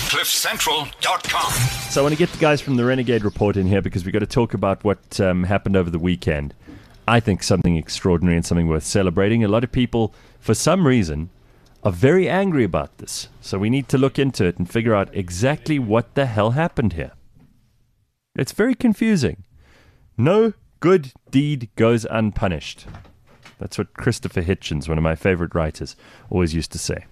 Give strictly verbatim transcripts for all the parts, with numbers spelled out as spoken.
cliff central dot com. So I want to get the guys from the Renegade Report in here because we've got to talk about what um, happened over the weekend. I think something extraordinary and something worth celebrating. A lot of people, for some reason, are very angry about this. So we need to look into it and figure out exactly what the hell happened here. It's very confusing. No good deed goes unpunished. That's what Christopher Hitchens, one of my favorite writers, always used to say.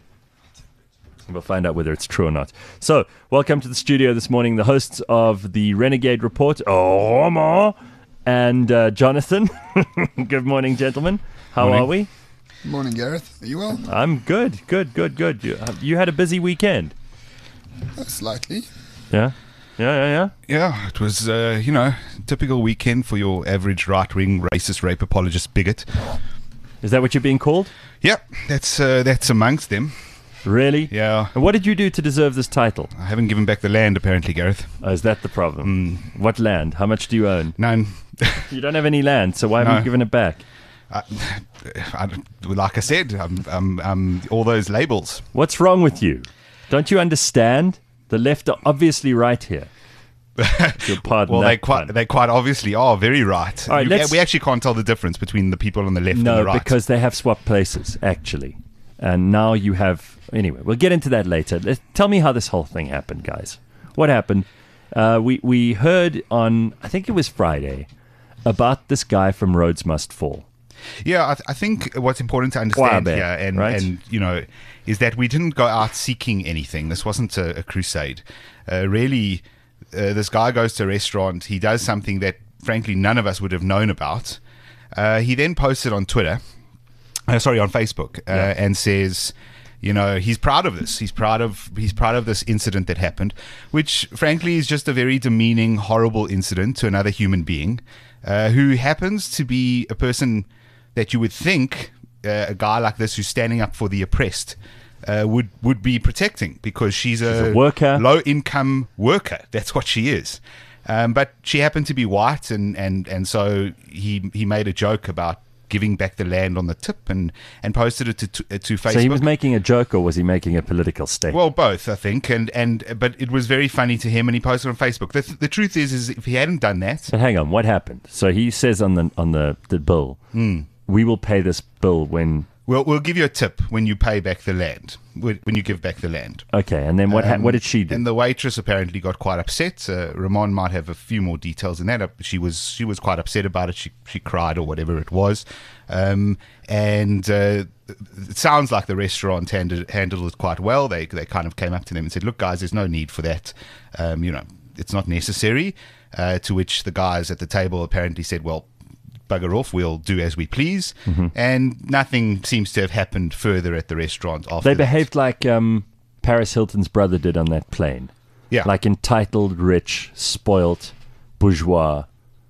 We'll find out whether it's true or not. So, welcome to the studio this morning, the hosts of the Renegade Report, Omar and uh, Jonathan. Good morning, gentlemen. How morning. are we? Good morning, Gareth. Are you well? I'm good, good, good, good. You, you had a busy weekend. Uh, slightly. Yeah? Yeah, yeah, yeah. Yeah, it was, uh, you know, typical weekend for your average right-wing racist, rape apologist bigot. Is that what you're being called? Yep, that's uh, that's amongst them. Really? Yeah. And what did you do to deserve this title? I haven't given back the land, apparently, Gareth. Oh, is that the problem? Mm. What land? How much do you own? None. You don't have any land, so why No. haven't you given it back? I, I, like I said, I'm, I'm, I'm, all those labels. What's wrong with you? Don't you understand? The left are obviously right here. Your pardon Well, that they quite, pun. they quite obviously are very right. All right, You- let's- we actually can't tell the difference between the people on the left and No, the right. because they have swapped places, actually. And now you have... Anyway, we'll get into that later. Let's, tell me how this whole thing happened, guys. What happened? Uh, we, we heard on, I think it was Friday, about this guy from Rhodes Must Fall. Yeah, I, th- I think what's important to understand Kwabe, here, and, right? and you know, is that we didn't go out seeking anything. This wasn't a, a crusade. Uh, really, uh, this guy goes to a restaurant. He does something that, frankly, none of us would have known about. Uh, he then posted on Twitter, uh, sorry, on Facebook, uh, Yeah. and says, you know, he's proud of this. He's proud of he's proud of this incident that happened, which, frankly, is just a very demeaning, horrible incident to another human being, uh, who happens to be a person that you would think uh, a guy like this who's standing up for the oppressed uh, would would be protecting, because she's a, She's a worker. low income worker. That's what she is. Um, but she happened to be white, and, and, and so he he made a joke about giving back the land on the tip, and, and posted it to to, to Facebook. So he was making a joke, or was he making a political statement? Well, both, I think, and, and but it was very funny to him, and he posted on Facebook. The, the truth is, is if he hadn't done that, But hang on, what happened? So he says on the on the, the bill, Hmm. we will pay this bill when... we'll we'll give you a tip when you pay back the land, when when you give back the land. Okay, and then what ha- Um, what did she do? And the waitress apparently got quite upset. Uh, Ramon might have a few more details in that. Uh, She was she was quite upset about it. She she cried or whatever it was. Um, and uh, it sounds like the restaurant handled, handled it quite well. They they kind of came up to them and said, "Look, guys, there's no need for that. Um, you know, it's not necessary." Uh, to which the guys at the table apparently said, "Well, bugger off, we'll do as we please." Mm-hmm. And nothing seems to have happened further at the restaurant after They that. behaved like um, Paris Hilton's brother did on that plane. Yeah. Like entitled, rich, spoilt, bourgeois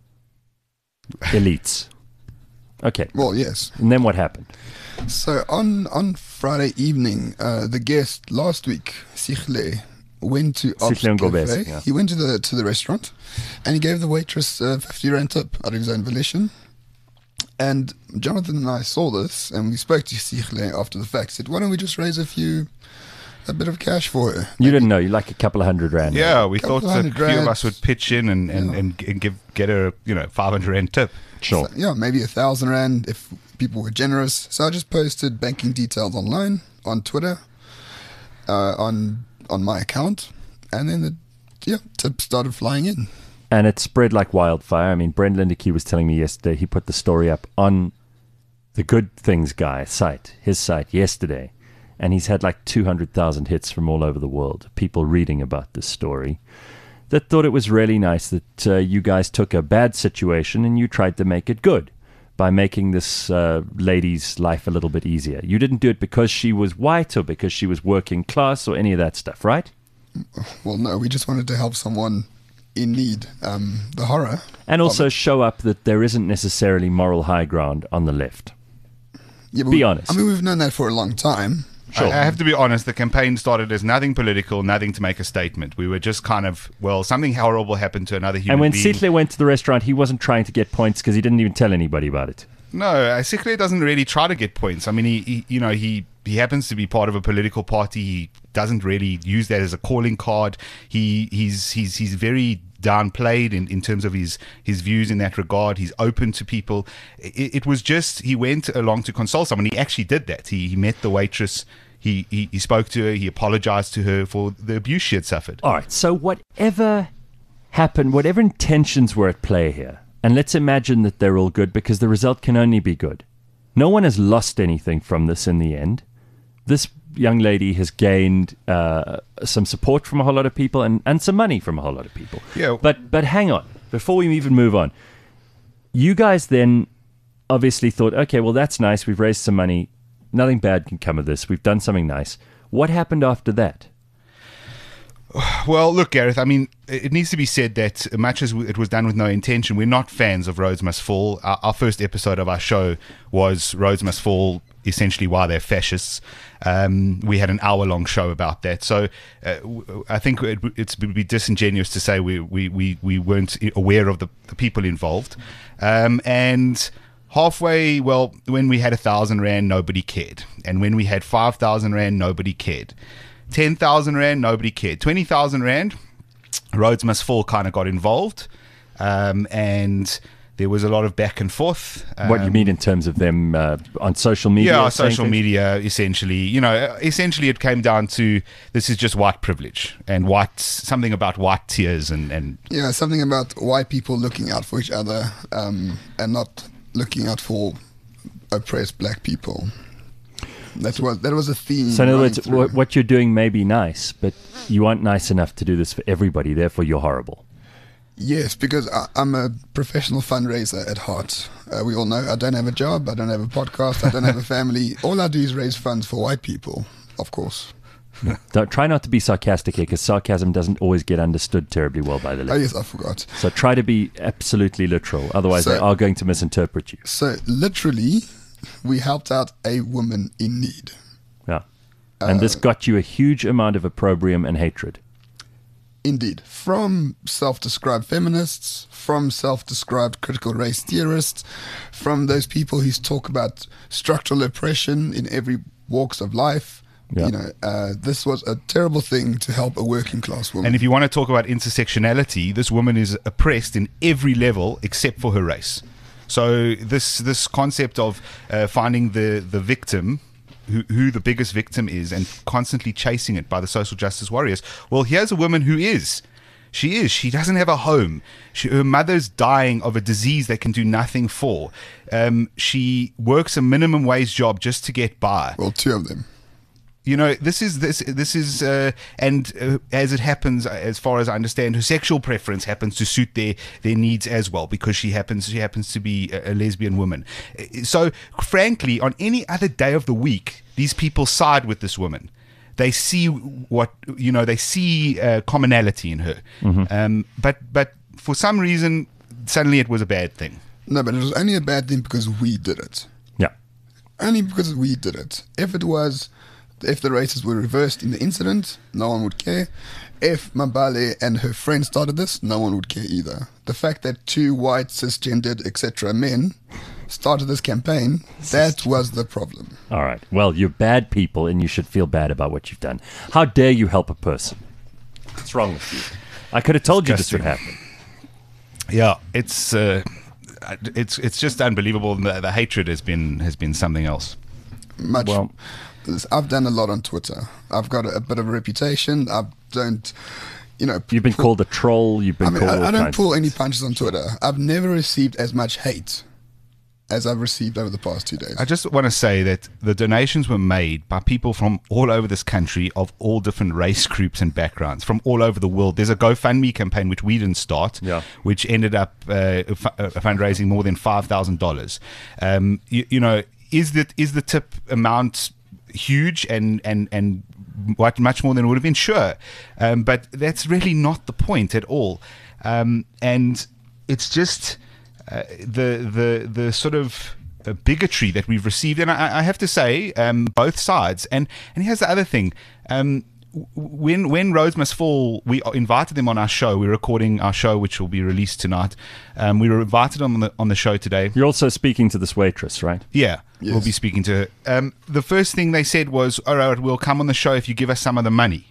elites. Okay. Well, yes. And then what happened? So on on Friday evening, uh, the guest last week, Sichle, went to Ops Sichle Cafe. Ngobese, yeah. He went to the to the restaurant, and he gave the waitress uh, fifty rand tip out of his own volition. And Jonathan and I saw this, and we spoke to Sichle after the fact. Said, "Why don't we just raise a few, a bit of cash for her?" You didn't know. You like a couple of hundred rand. Yeah, we Couple thought that a hundred few of rands. us would pitch in and, and, Yeah. and, and give get her, you know, five hundred rand tip. Sure. So, yeah, maybe a thousand rand if people were generous. So I just posted banking details online on Twitter, uh, on on my account, and then the yeah tips started flying in. And it spread like wildfire. I mean, Brent Lindecky was telling me yesterday, he put the story up on the Good Things Guy site, his site, yesterday. And he's had like two hundred thousand hits from all over the world, people reading about this story, that thought it was really nice that uh, you guys took a bad situation and you tried to make it good by making this uh, lady's life a little bit easier. You didn't do it because she was white or because she was working class or any of that stuff, right? Well, no, we just wanted to help someone in need. Um, the horror. And also of it. show up that there isn't necessarily moral high ground on the left. Yeah, but be we- honest. I mean, we've known that for a long time. I, I have to be honest, the campaign started as nothing political, nothing to make a statement. We were just kind of, well, something horrible happened to another human And when being. Sitle went to the restaurant, he wasn't trying to get points because he didn't even tell anybody about it. No, uh, Sikle doesn't really try to get points. I mean, he, he you know, he he happens to be part of a political party. He doesn't really use that as a calling card. He he's he's he's very downplayed in, in terms of his his views in that regard. He's open to people. It, it was just he went along to console someone. He actually did that. He he met the waitress. He, he he spoke to her. He apologized to her for the abuse she had suffered. All right. So whatever happened, whatever intentions were at play here, and let's imagine that they're all good because the result can only be good. No one has lost anything from this in the end. This young lady has gained uh, some support from a whole lot of people and, and some money from a whole lot of people. Yeah. But but hang on, before we even move on, you guys then obviously thought, okay, well that's nice. We've raised some money. Nothing bad can come of this. We've done something nice. What happened after that? Well, look, Gareth, I mean, it needs to be said that much as it was done with no intention, we're not fans of Rhodes Must Fall. Our, our first episode of our show was Rhodes Must Fall, essentially why they're fascists. Um, we had an hour-long show about that. So uh, I think it, it would be disingenuous to say we, we, we, we weren't aware of the, the people involved. Um, and... Halfway, well, when we had a thousand rand, nobody cared. And when we had five thousand rand, nobody cared. Ten thousand rand, nobody cared. Twenty thousand rand, Rhodes Must Fall kind of got involved, um, and there was a lot of back and forth. Um, What you mean in terms of them uh, on social media? Yeah, saying social things? media, essentially. You know, essentially it came down to this is just white privilege and white something about white tears and, and Yeah, something about white people looking out for each other um, and not looking out for oppressed black people. That was that was a theme. So in other running words, through. what, what you're doing may be nice, but you aren't nice enough to do this for everybody. Therefore, you're horrible. Yes, because I, I'm a professional fundraiser at heart. Uh, we all know I don't have a job, I don't have a podcast, I don't have a family. All I do is raise funds for white people, of course. Don't, try not to be sarcastic here, because sarcasm doesn't always get understood terribly well by the Oh left. yes, I forgot. So try to be absolutely literal. Otherwise, So- they are going to misinterpret you. So literally, we helped out a woman in need. Yeah. And this got you a huge amount of opprobrium and hatred. Indeed, from self-described feminists, from self-described critical race theorists, from those people who talk about structural oppression in every walks of life. Yeah. You know, uh, this was a terrible thing to help a working class woman. And if you want to talk about intersectionality, this woman is oppressed in every level except for her race. So this this concept of uh, finding the, the victim, who, who the biggest victim is, and constantly chasing it by the social justice warriors. Well, here's a woman who is. She is. She doesn't have a home. She, her mother's dying of a disease they can do nothing for. Um, she works a minimum wage job just to get by. well, two of them. You know, this is this this is, uh, and uh, as it happens, as far as I understand, her sexual preference happens to suit their, their needs as well, because she happens she happens to be a, a lesbian woman. So, frankly, on any other day of the week, these people side with this woman. They see what you know. They see uh, commonality in her, Mm-hmm. um, but but for some reason, suddenly it was a bad thing. No, but it was only a bad thing because we did it. Yeah. Only because we did it. If it was, if the races were reversed in the incident, no one would care. If Mabale and her friend started this, no one would care either. The fact that two white, cisgendered, et cetera men started this campaign, that was the problem. All right. Well, you're bad people, and you should feel bad about what you've done. How dare you help a person? What's wrong with you? I could have told you this would Disgusting. happen. Yeah, it's uh, it's it's just unbelievable. The, the hatred has been has been something else. Much. Well- I've done a lot on Twitter. I've got a, a bit of a reputation. I don't, you know. You've been pull- called a troll. You've been I mean, called I, all I don't kinds pull of any things. punches on Twitter. I've never received as much hate as I've received over the past two days. I just want to say that the donations were made by people from all over this country, of all different race groups and backgrounds, from all over the world. There's a GoFundMe campaign which we didn't start, Yeah. which ended up uh, fu- uh, fundraising more than five thousand dollars. Um, you, you know, is that is the tip amount huge and and and what much more than it would have been? Sure, um, but that's really not the point at all. Um, and it's just uh, the the the sort of uh, bigotry that we've received, and I, I have to say, um, both sides. And and here's the other thing: um, when when Roads Must Fall, we invited them on our show. We're recording our show, which will be released tonight. Um, we were invited on the on the show today. You're also speaking to this waitress, right? Yeah, Yes. we'll be speaking to her. Um, the first thing they said was, "All right, we'll come on the show if you give us some of the money."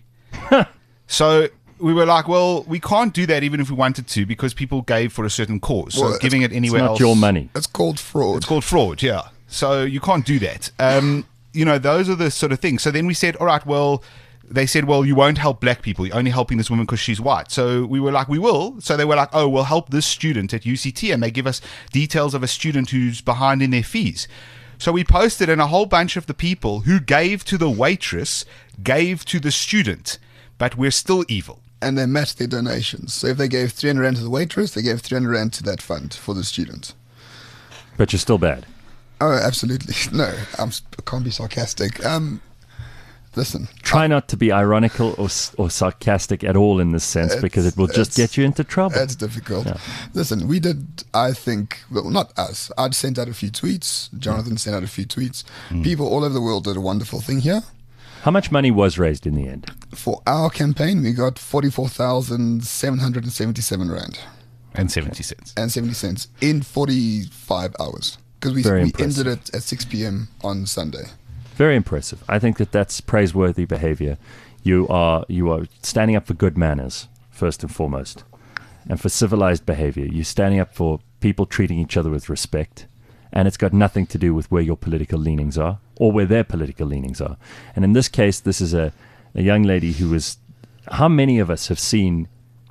So we were like, "Well, we can't do that even if we wanted to because people gave for a certain cause. So Well, giving it It's anywhere not else, your money. It's called fraud. It's called fraud, yeah. So you can't do that. Um, you know, those are the sort of things. So then we said, all right, well, they said, well, you won't help black people. You're only helping this woman because she's white. So we were like, we will. So they were like, oh, we'll help this student at U C T. And they give us details of a student who's behind in their fees. So we posted, and a whole bunch of the people who gave to the waitress gave to the student. But we're still evil. And they matched their donations. So if they gave three hundred rand to the waitress, they gave three hundred rand to that fund for the student. But you're still bad. Oh, absolutely. No, I'm, I can't be sarcastic. Um, listen, Try not to be ironical or s- or sarcastic at all in this sense, It's- because it will just it's- get you into trouble. that's difficult. Listen, we did, I think, well, not us. I'd sent out a few tweets. Jonathan sent out a few tweets. People all over the world did a wonderful thing here. How much money was raised in the end? For our campaign, we got forty-four thousand seven hundred seventy-seven rand And seventy cents. and seventy cents in forty-five hours. Because we, Very we impressive. ended it at six p.m. on Sunday. Very impressive. I think that that's praiseworthy behavior. You are you are standing up for good manners first and foremost, and for civilized behavior. You're standing up for people treating each other with respect, and it's got nothing to do with where your political leanings are or where their political leanings are. And in this case, this is a, a young lady who was. How many of us have seen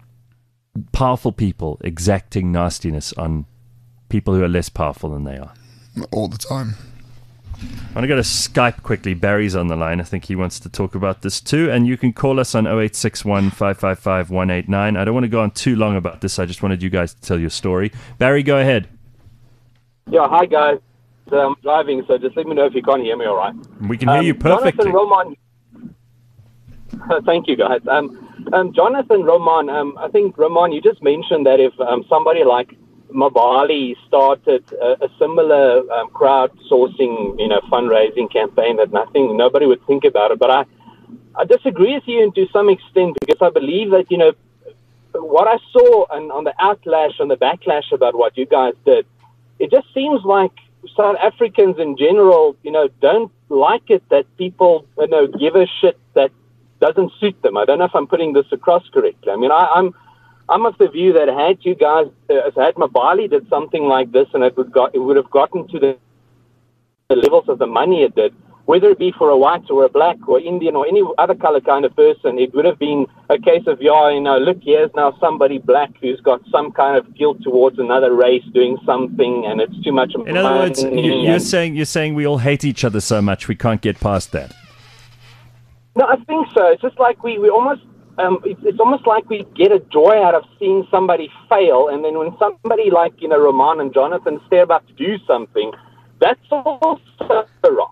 powerful people exacting nastiness on people who are less powerful than they are? All the time. I'm going to go to Skype quickly. Barry's on the line. I think he wants to talk about this too. And you can call us on oh eight six one, five five five, one eight nine. I don't want to go on too long about this. I just wanted you guys to tell your story. Barry, go ahead. Yeah, hi guys. I'm driving, so just let me know if you can't hear me all right. We can hear you Um, perfectly. Jonathan Roman. Thank you, guys. Um, um, Jonathan Roman, um, I think, Roman, you just mentioned that if um, somebody like Mabali started a, a similar um, crowdsourcing, you know, fundraising campaign, that nothing, nobody would think about it. But I, I disagree with you to some extent, because I believe that, you know, what I saw on, on the outlash, on the backlash about what you guys did, it just seems like South Africans in general, you know, don't like it that people, you know, give a shit that doesn't suit them. I don't know if I'm putting this across correctly. I mean, I, I'm I'm of the view that had you guys, uh, had Mabali did something like this, and it would got it would have gotten to the, the levels of the money it did, whether it be for a white or a black or Indian or any other color kind of person, it would have been a case of, yeah, you know, look, here's now somebody black who's got some kind of guilt towards another race doing something, and it's too much. In other words, you, you're saying you're saying we all hate each other so much we can't get past that. No, I think so. It's just like we, we almost, um, it's, it's almost like we get a joy out of seeing somebody fail, and then when somebody like, you know, Roman and Jonathan, they're about to do something, that's also wrong.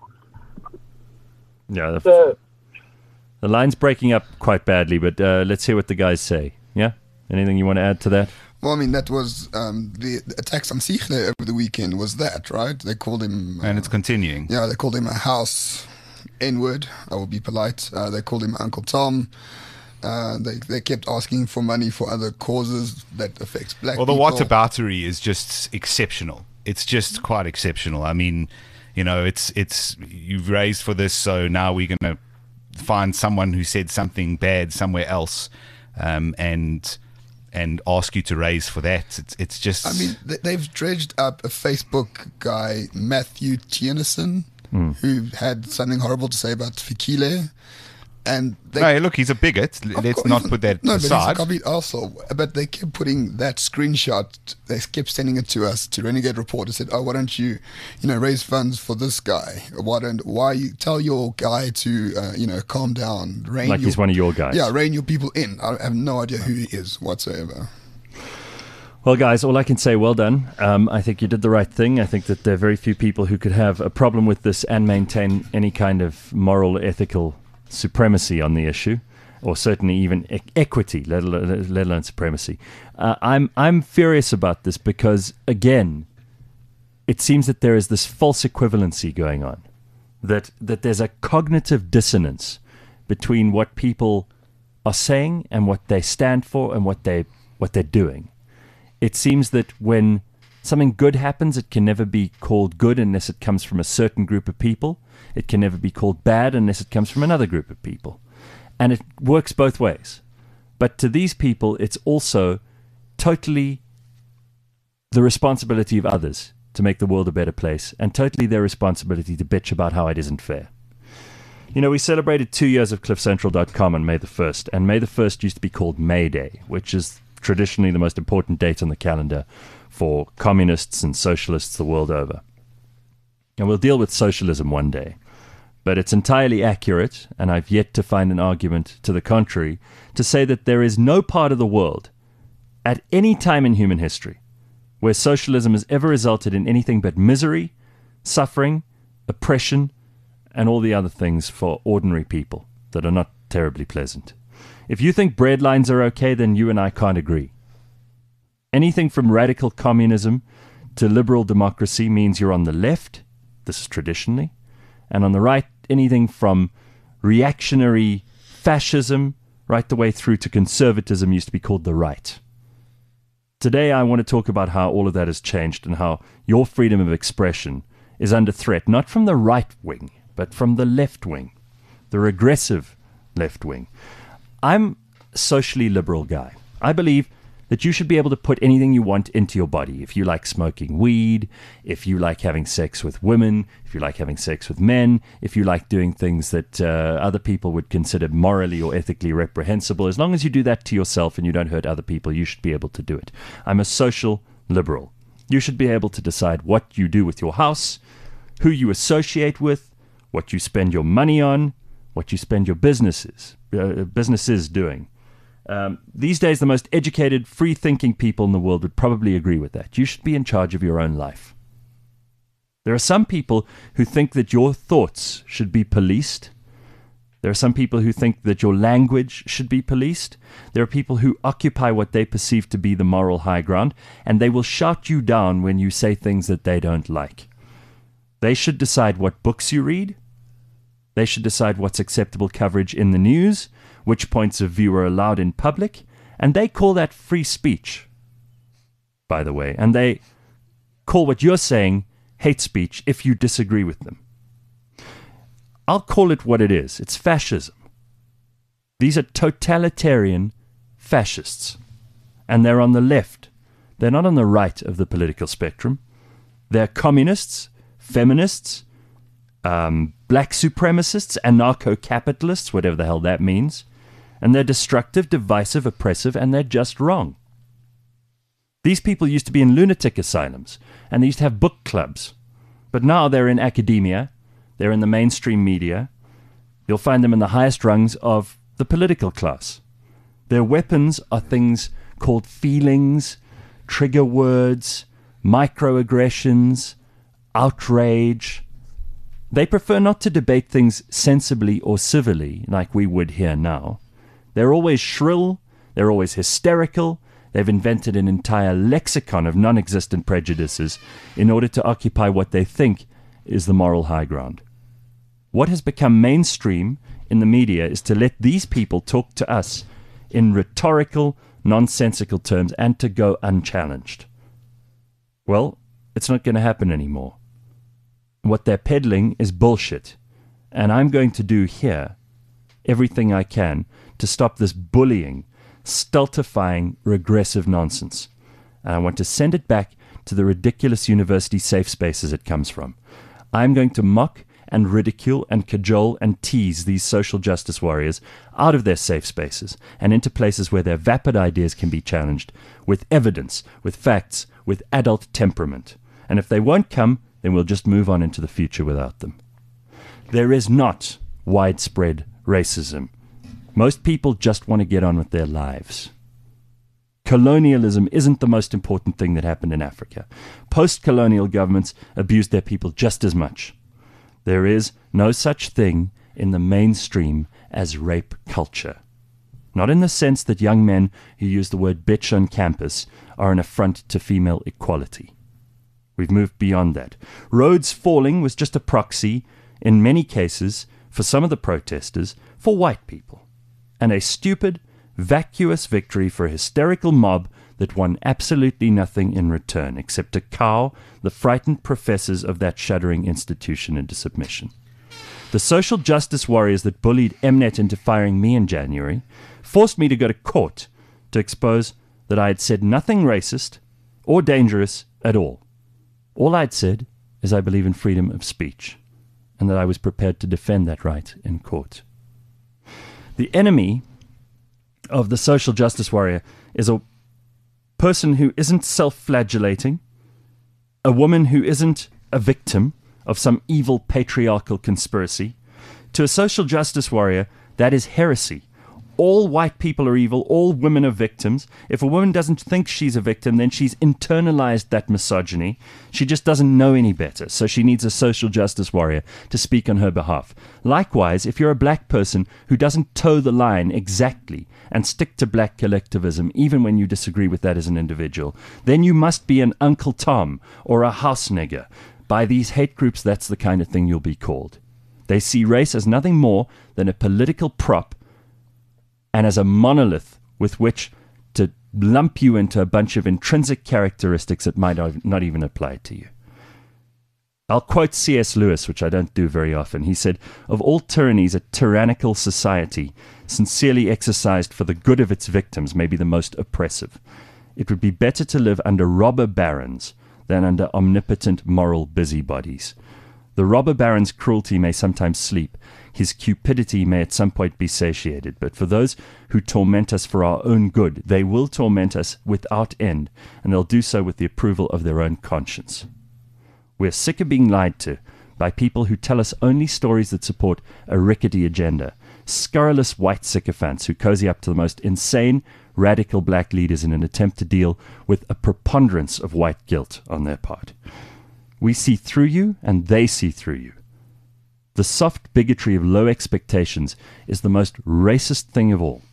Yeah, the, So, the line's breaking up quite badly, but uh, let's hear what the guys say. Yeah? Anything you want to add to that? Well, I mean, that was um, the, the attacks on Sigle over the weekend was that, right? They called him... Uh, And it's continuing. Yeah, they called him a house N-word. I will be polite. Uh, they called him Uncle Tom. Uh, they they kept asking for money for other causes that affects black Well, the people. whataboutery is just exceptional. It's just quite exceptional. I mean, you know, it's it's you've raised for this, so now we're going to find someone who said something bad somewhere else, um, and and ask you to raise for that. It's it's just. I mean, they- they've dredged up a Facebook guy, Matthew Tienison, who had something horrible to say about Fikile. And they no, look, he's a bigot. Of Let's course, not he's- put that no, but he's a aside. complete arsehole. But they kept putting that screenshot, they kept sending it to us, to Renegade Report, and said, oh, why don't you, you know, raise funds for this guy? Why don't, why you tell your guy to, uh, you know, calm down, rein Like your, he's one of your guys. Yeah, rein your people in. I have no idea who he is whatsoever. Well, guys, all I can say, well done. Um, I think you did the right thing. I think that there are very few people who could have a problem with this and maintain any kind of moral, ethical supremacy on the issue, or certainly even e- equity, let alone, let alone supremacy. Uh, I'm I'm furious about this because, again, it seems that there is this false equivalency going on, that that there's a cognitive dissonance between what people are saying and what they stand for and what they what they're doing. It seems that when something good happens, it can never be called good unless it comes from a certain group of people. It can never be called bad unless it comes from another group of people. And it works both ways. But to these people, it's also totally the responsibility of others to make the world a better place, and totally their responsibility to bitch about how it isn't fair. You know, we celebrated two years of cliff central dot com on May the first, and May the first used to be called May Day, which is traditionally the most important date on the calendar for communists and socialists the world over. And we'll deal with socialism one day. But it's entirely accurate, and I've yet to find an argument to the contrary, to say that there is no part of the world, at any time in human history, where socialism has ever resulted in anything but misery, suffering, oppression, and all the other things for ordinary people that are not terribly pleasant. If you think breadlines are okay, then you and I can't agree. Anything from radical communism to liberal democracy means you're on the left, this is traditionally, and on the right, anything from reactionary fascism right the way through to conservatism used to be called the right. Today, I want to talk about how all of that has changed and how your freedom of expression is under threat, not from the right wing, but from the left wing, the regressive left wing. I'm a socially liberal guy. I believe that you should be able to put anything you want into your body. If you like smoking weed, if you like having sex with women, if you like having sex with men, if you like doing things that uh, other people would consider morally or ethically reprehensible, as long as you do that to yourself and you don't hurt other people, you should be able to do it. I'm a social liberal. You should be able to decide what you do with your house, who you associate with, what you spend your money on, what you spend your businesses, uh, businesses doing. Um, these days, the most educated, free-thinking people in the world would probably agree with that. You should be in charge of your own life. There are some people who think that your thoughts should be policed. There are some people who think that your language should be policed. There are people who occupy what they perceive to be the moral high ground, and they will shout you down when you say things that they don't like. They should decide what books you read. They should decide what's acceptable coverage in the news, which points of view are allowed in public, and they call that free speech, by the way. And they call what you're saying hate speech if you disagree with them. I'll call it what it is. It's fascism. These are totalitarian fascists, and they're on the left. They're not on the right of the political spectrum. They're communists, feminists, um, black supremacists, anarcho-capitalists, whatever the hell that means. And they're destructive, divisive, oppressive, and they're just wrong. These people used to be in lunatic asylums, and they used to have book clubs. But now they're in academia, they're in the mainstream media. You'll find them in the highest rungs of the political class. Their weapons are things called feelings, trigger words, microaggressions, outrage. They prefer not to debate things sensibly or civilly like we would here now. They're always shrill, they're always hysterical, they've invented an entire lexicon of non-existent prejudices in order to occupy what they think is the moral high ground. What has become mainstream in the media is to let these people talk to us in rhetorical, nonsensical terms and to go unchallenged. Well, it's not going to happen anymore. What they're peddling is bullshit, and I'm going to do here everything I can to stop this bullying, stultifying, regressive nonsense. And I want to send it back to the ridiculous university safe spaces it comes from. I'm going to mock and ridicule and cajole and tease these social justice warriors out of their safe spaces and into places where their vapid ideas can be challenged with evidence, with facts, with adult temperament. And if they won't come, then we'll just move on into the future without them. There is not widespread racism. Most people just want to get on with their lives. Colonialism isn't the most important thing that happened in Africa. Post-colonial governments abused their people just as much. There is no such thing in the mainstream as rape culture. Not in the sense that young men who use the word bitch on campus are an affront to female equality. We've moved beyond that. Rhodes falling was just a proxy, in many cases, for some of the protesters, for white people, and a stupid, vacuous victory for a hysterical mob that won absolutely nothing in return except to cow the frightened professors of that shuddering institution into submission. The social justice warriors that bullied Mnet into firing me in January forced me to go to court to expose that I had said nothing racist or dangerous at all. All I'd said is I believe in freedom of speech, and that I was prepared to defend that right in court. The enemy of the social justice warrior is a person who isn't self-flagellating, a woman who isn't a victim of some evil patriarchal conspiracy. To a social justice warrior, that is heresy. All white people are evil, all women are victims. If a woman doesn't think she's a victim, then she's internalized that misogyny. She just doesn't know any better, so she needs a social justice warrior to speak on her behalf. Likewise, if you're a black person who doesn't toe the line exactly and stick to black collectivism, even when you disagree with that as an individual, then you must be an Uncle Tom or a house nigger. By these hate groups, that's the kind of thing you'll be called. They see race as nothing more than a political prop and as a monolith with which to lump you into a bunch of intrinsic characteristics that might not even apply to you. I'll quote C S Lewis, which I don't do very often. He said, "Of all tyrannies, a tyrannical society, sincerely exercised for the good of its victims, may be the most oppressive. It would be better to live under robber barons than under omnipotent moral busybodies. The robber baron's cruelty may sometimes sleep. His cupidity may at some point be satiated. But for those who torment us for our own good, they will torment us without end, and they'll do so with the approval of their own conscience. We're sick of being lied to by people who tell us only stories that support a rickety agenda, scurrilous white sycophants who cozy up to the most insane, radical black leaders in an attempt to deal with a preponderance of white guilt on their part. We see through you, and they see through you. The soft bigotry of low expectations is the most racist thing of all.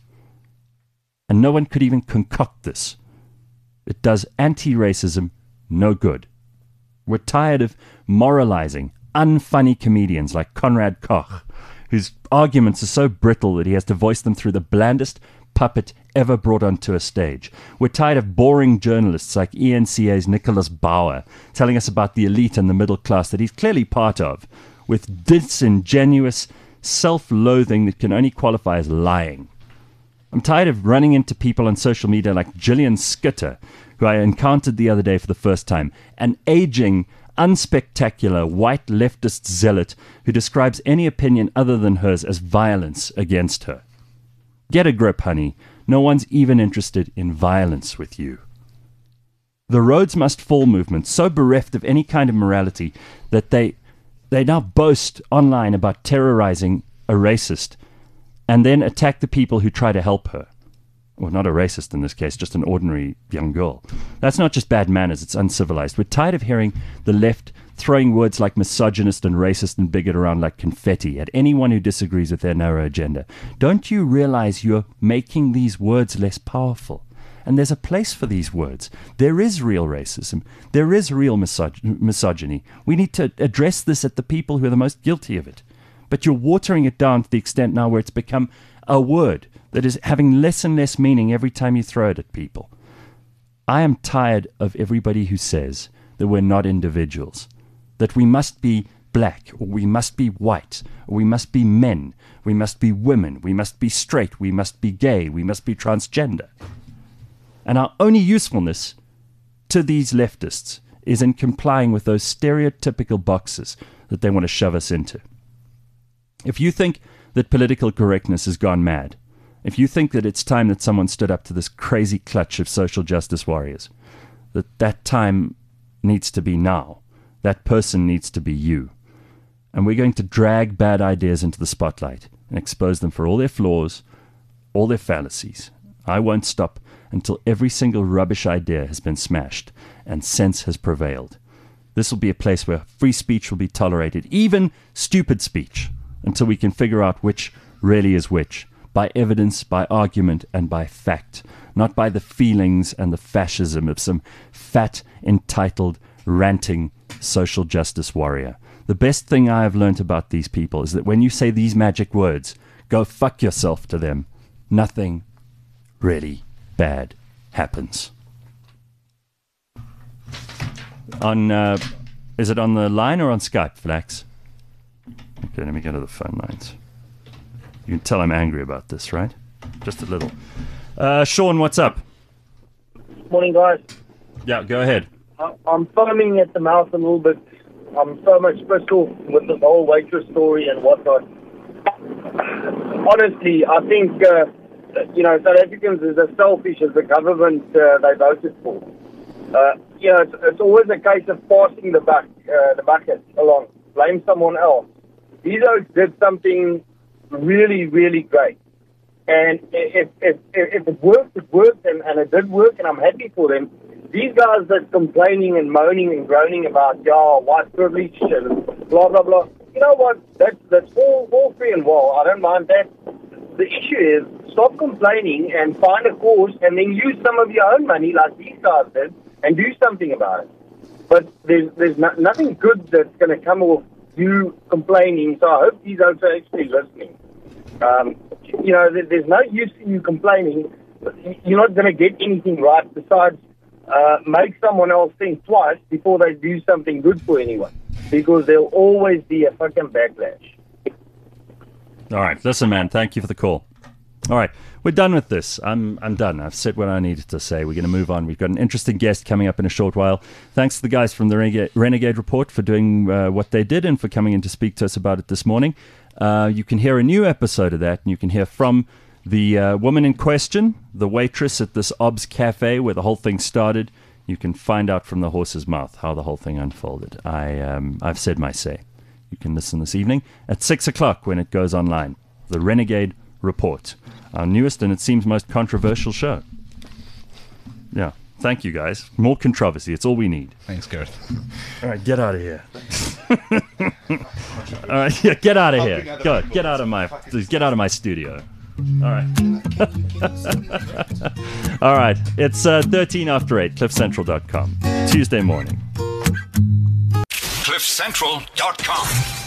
And no one could even concoct this. It does anti-racism no good. We're tired of moralizing unfunny comedians like Conrad Koch, whose arguments are so brittle that he has to voice them through the blandest puppet ever brought onto a stage. We're tired of boring journalists like E N C A's Nicholas Bauer telling us about the elite and the middle class that he's clearly part of, with disingenuous self-loathing that can only qualify as lying. I'm tired of running into people on social media like Gillian Skitter, who I encountered the other day for the first time, an aging, unspectacular white leftist zealot who describes any opinion other than hers as violence against her. Get a grip, honey. No one's even interested in violence with you. The Rhodes Must Fall movement, so bereft of any kind of morality that they they now boast online about terrorizing a racist and then attack the people who try to help her. Well, not a racist in this case, just an ordinary young girl. That's not just bad manners, it's uncivilized. We're tired of hearing the left throwing words like misogynist and racist and bigot around like confetti at anyone who disagrees with their narrow agenda. Don't you realize you're making these words less powerful? And there's a place for these words. There is real racism. There is real misog- misogyny. We need to address this at the people who are the most guilty of it. But you're watering it down to the extent now where it's become a word that is having less and less meaning every time you throw it at people. I am tired of everybody who says that we're not individuals, that we must be black, or we must be white, or we must be men, we must be women, we must be straight, we must be gay, we must be transgender. And our only usefulness to these leftists is in complying with those stereotypical boxes that they want to shove us into. If you think that political correctness has gone mad, if you think that it's time that someone stood up to this crazy clutch of social justice warriors, that that time needs to be now, that person needs to be you. And we're going to drag bad ideas into the spotlight and expose them for all their flaws, all their fallacies. I won't stop until every single rubbish idea has been smashed and sense has prevailed. This will be a place where free speech will be tolerated, even stupid speech, until we can figure out which really is which, by evidence, by argument, and by fact, not by the feelings and the fascism of some fat, entitled, ranting social justice warrior. The best thing I have learnt about these people is that when you say these magic words, go fuck yourself to them, nothing really bad happens. On, uh, is it on the line or on Skype, Flax? Okay, let me go to the phone lines. You can tell I'm angry about this, right? Just a little. Uh, Sean, what's up? Morning, guys. Yeah, go ahead. I- I'm foaming at the mouth a little bit. I'm so much pissed off with this whole waitress story and whatnot. Honestly, I think, uh, you know, South Africans is as selfish as the government uh, they voted for. Uh, you know, it's, it's always a case of passing the buck, uh, the bucket along. Blame someone else. These oaks did something really, really great. And if if if it worked, it worked, and, and it did work, and I'm happy for them. These guys that's complaining and moaning and groaning about, yeah, white privilege and blah, blah, blah. You know what? That's, that's all, all free and well. I don't mind that. The issue is stop complaining and find a cause and then use some of your own money like these guys did and do something about it. But there's, there's no, nothing good that's going to come off you complaining, so I hope these oaks are actually listening. Um, you know, there, there's no use in you complaining. You're not going to get anything right besides uh, make someone else think twice before they do something good for anyone, because there'll always be a fucking backlash. All right, listen, man, thank you for the call. All right, we're done with this. I'm I'm done. I've said what I needed to say. We're going to move on. We've got an interesting guest coming up in a short while. Thanks to the guys from the Renegade, Renegade Report for doing uh, what they did and for coming in to speak to us about it this morning. Uh, you can hear a new episode of that, and you can hear from the uh, woman in question, the waitress at this Ob's Cafe where the whole thing started. You can find out from the horse's mouth how the whole thing unfolded. I, um, I've said my say. You can listen this evening at six o'clock when it goes online. The Renegade Report, our newest and it seems most controversial show. Yeah. Thank you, guys. More controversy. It's all we need. Thanks, Gareth. All right, get out of here. All right, yeah, get out of here. Go, get out of my, please get out of my studio. All right. All right. It's uh, thirteen after eight. cliff central dot com. Tuesday morning. cliff central dot com